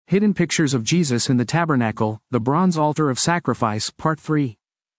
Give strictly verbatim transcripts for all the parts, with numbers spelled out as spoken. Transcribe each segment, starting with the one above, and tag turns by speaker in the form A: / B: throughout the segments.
A: Hidden Pictures of Jesus in the Tabernacle, the Bronze Altar of Sacrifice, Part three.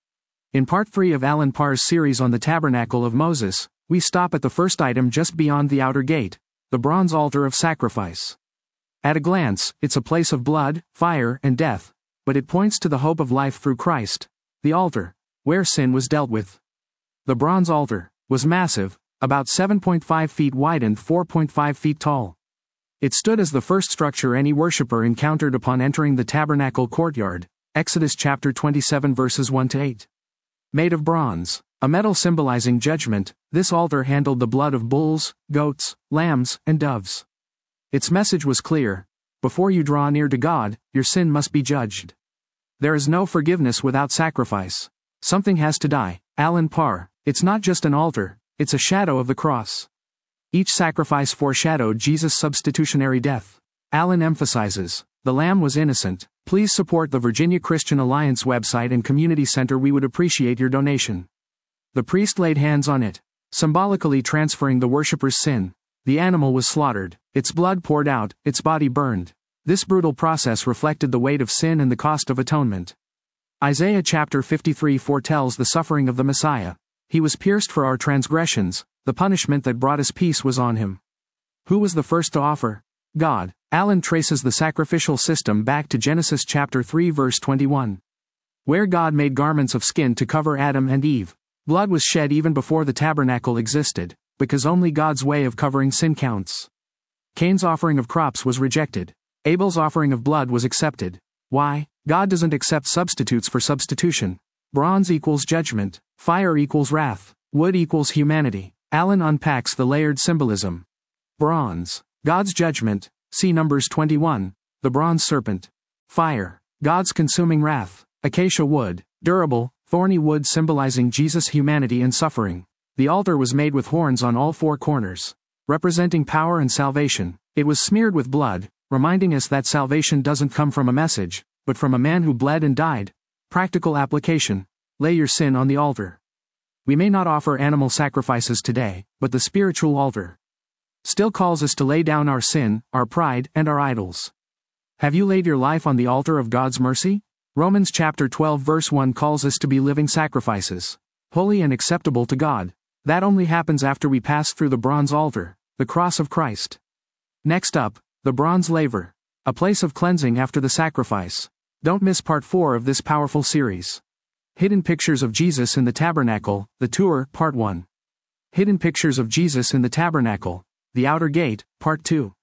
A: In Part three of Alan Parr's series on the Tabernacle of Moses, we stop at the first item just beyond the outer gate, the Bronze Altar of Sacrifice. At a glance, it's a place of blood, fire, and death, but it points to the hope of life through Christ, the altar, where sin was dealt with. The bronze altar was massive, about seven point five feet wide and four point five feet tall. It stood as the first structure any worshipper encountered upon entering the tabernacle courtyard, Exodus chapter twenty-seven verses one to eight. Made of bronze, a metal symbolizing judgment, this altar handled the blood of bulls, goats, lambs, and doves. Its message was clear: before you draw near to God, your sin must be judged. There is no forgiveness without sacrifice. Something has to die. Alan Parr. It's not just an altar, it's a shadow of the cross. Each sacrifice foreshadowed Jesus' substitutionary death. Alan emphasizes, the lamb was innocent. Please support the Virginia Christian Alliance website and community center. We would appreciate your donation. The priest laid hands on it, symbolically transferring the worshipper's sin. The animal was slaughtered, its blood poured out, its body burned. This brutal process reflected the weight of sin and the cost of atonement. Isaiah chapter fifty-three foretells the suffering of the Messiah. He was pierced for our transgressions, the punishment that brought us peace was on him. Who was the first to offer? God. Alan traces the sacrificial system back to Genesis chapter three verse twenty-one. Where God made garments of skin to cover Adam and Eve. Blood was shed even before the tabernacle existed, because only God's way of covering sin counts. Cain's offering of crops was rejected. Abel's offering of blood was accepted. Why? God doesn't accept substitutes for substitution. Bronze equals judgment. Fire equals wrath. Wood equals humanity. Alan unpacks the layered symbolism. Bronze. God's judgment. See Numbers twenty-one. The bronze serpent. Fire. God's consuming wrath. Acacia wood. Durable, thorny wood symbolizing Jesus' humanity and suffering. The altar was made with horns on all four corners, representing power and salvation. It was smeared with blood, reminding us that salvation doesn't come from a message, but from a man who bled and died. Practical application. Lay your sin on the altar. We may not offer animal sacrifices today, but the spiritual altar still calls us to lay down our sin, our pride, and our idols. Have you laid your life on the altar of God's mercy? Romans chapter twelve verse one calls us to be living sacrifices, holy and acceptable to God. That only happens after we pass through the bronze altar, the cross of Christ. Next up, the bronze laver, a place of cleansing after the sacrifice. Don't miss part four of this powerful series. Hidden Pictures of Jesus in the Tabernacle, the Tour, Part one. Hidden Pictures of Jesus in the Tabernacle, the Outer Gate, Part two.